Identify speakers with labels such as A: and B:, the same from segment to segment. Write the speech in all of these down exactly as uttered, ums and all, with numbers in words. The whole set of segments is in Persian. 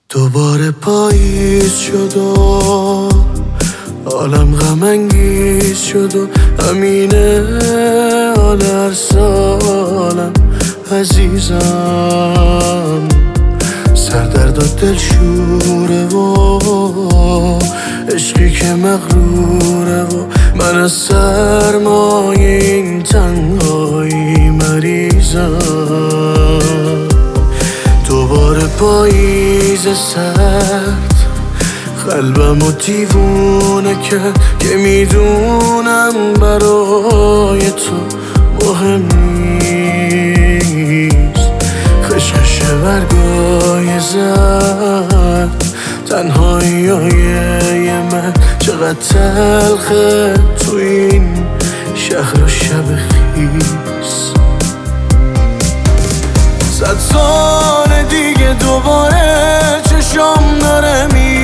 A: دوباره پاییز شد و عالم غم انگیز شد و همینه حال هر سالم عزیزم. سردرد و دل شوره و عشقی که مغروره و من از سرمای این تنهایی مریضم. دوباره پاییز سرد قلبمو دیوونه کرد که میدونم برای تو مهم نیست. خشخش برگای زرد تنهایی های من چقدر تلخه تو این شهر و شب خیس. صد سال دیگه دوباره چشم داره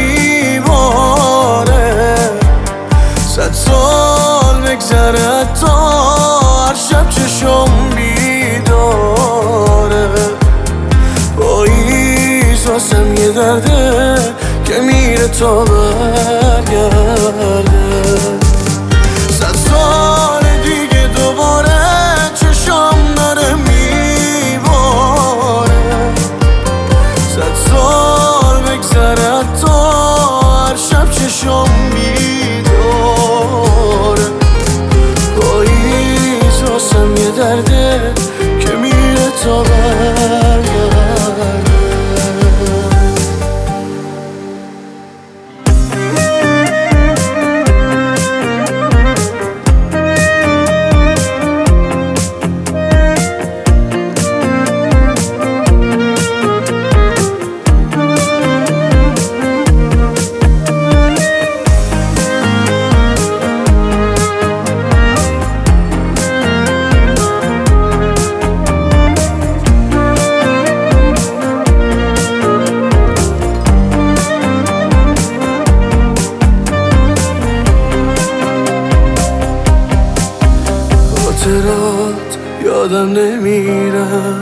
A: میباره، صد سال بگذره حتی هر شب چشم بیداره. پاییز واسم یه درده که میره تا برگرده. صد سال دیگه دوباره چشم داره میباره، صد سال بگذره حتی هر شب چشم بیداره. پاییز واسم یه درده که میره تا برگرده. خاطرات یادم نمیرن،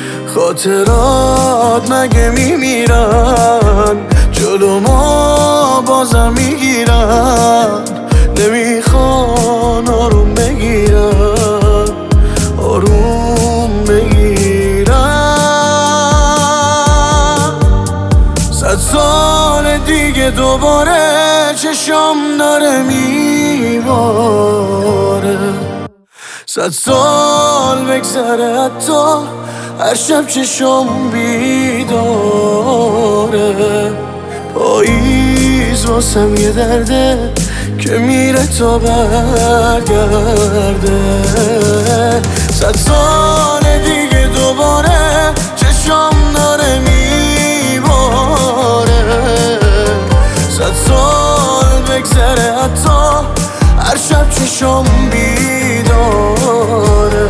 A: خاطرات مگه میمیرن؟ جلو ما بازم میگیرن، نمیخوان آروم بگیرن، آروم بگیرن. صد سال دیگه دوباره چشم داره میباره، صد سال بگذره حتی هر شب چشم بیداره. پاییز واسم یه درده که میره تا برگرده. صد سال دیگه دوباره چشم داره میباره، صد سال بگذره حتی هر شب چشم بیداره.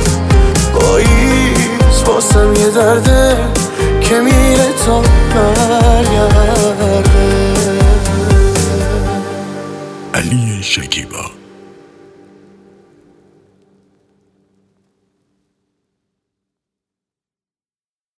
A: پاییز واسم یه درده که میره تا